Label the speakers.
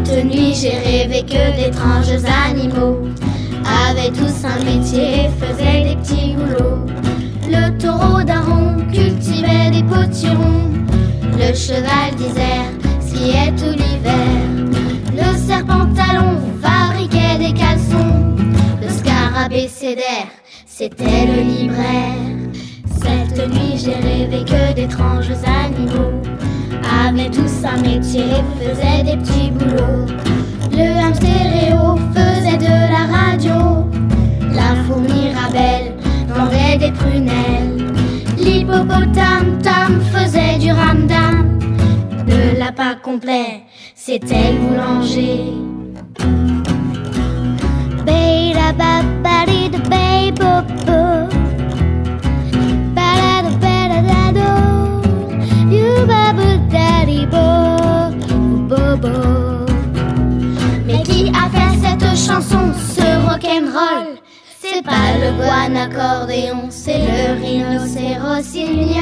Speaker 1: Cette nuit j'ai rêvé que d'étranges animaux avaient tous un métier, faisaient des petits boulots. Le taureau d'un rond cultivait des potirons. Le cheval d'Isère skiait tout l'hiver. Le serpentalon fabriquait des caleçons. Le scarabée sédère, c'était le libraire. Cette nuit j'ai rêvé que d'étranges animaux avaient tous un métier, faisaient des petits boulots. Le ham stéréo faisait de la radio. La fourmi Rabelle vendait des prunelles. L'hippopotame tam faisait du ramdam. Le lapin complet, c'était le boulanger. Bada babadi de bay-bo-bo. Bada bada dado. You babu daddy bo bo bo. Mais qui a fait cette chanson, ce rock'n'roll? C'est pas le guan accordéon, c'est le rhinocéros. Il n'y